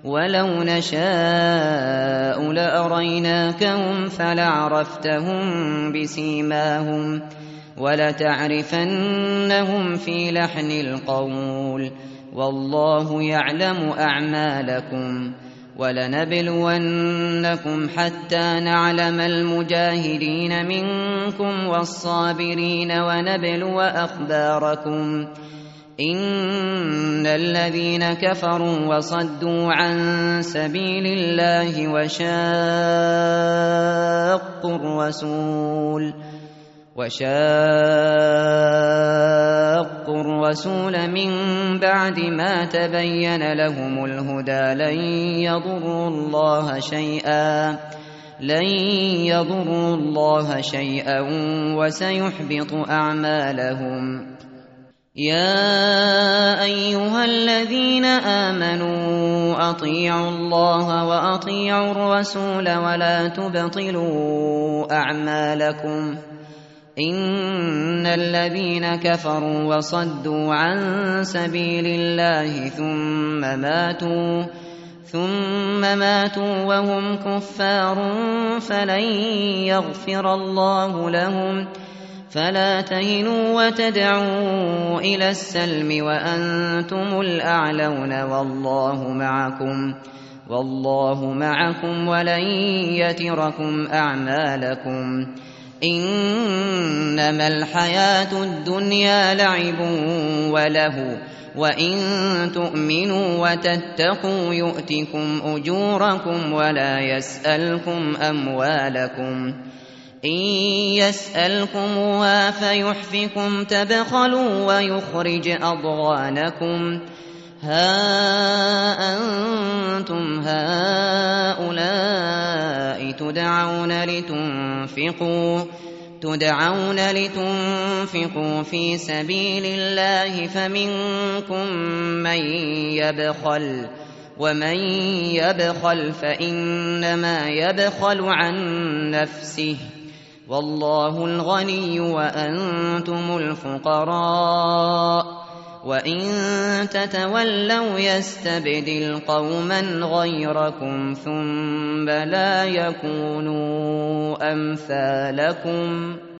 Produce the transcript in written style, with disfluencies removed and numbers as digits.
ولو نشاء لأريناكهم فلعرفتهم بسيماهم ولتعرفنهم في لحن القول والله يعلم أعمالكم ولنبلونكم حتى نعلم المجاهدين منكم والصابرين ونبلو أخباركم إن الذين كفروا وصدوا عن سبيل الله وشاقوا الرسول من بعد ما تبين لهم الهدى لن يضروا الله شيئا وسيحبط أعمالهم. يا أيها الذين آمنوا أطيعوا الله وأطيعوا الرسول ولا تبطلوا أعمالكم إن الذين كفروا وصدوا عن سبيل الله ثم ماتوا وهم كفار فلن يغفر الله لهم فلا تهنوا وتدعوا إلى السلم وأنتم الأعلون والله معكم ولن يتركم أعمالكم إنما الحياة الدنيا لعب وله وإن تؤمنوا وتتقوا يؤتكم أجوركم ولا يسألكم أموالكم إن يسألكموها فيحفكم تبخلوا ويخرج أضغانكم ها أنتم هؤلاء تدعون لتنفقوا في سبيل الله فمنكم من يبخل ومن يبخل فإنما يبخل عن نفسه والله الغني وأنتم الفقراء وإن تتولوا يستبدل قوما غيركم ثم لا يكونوا أمثالكم.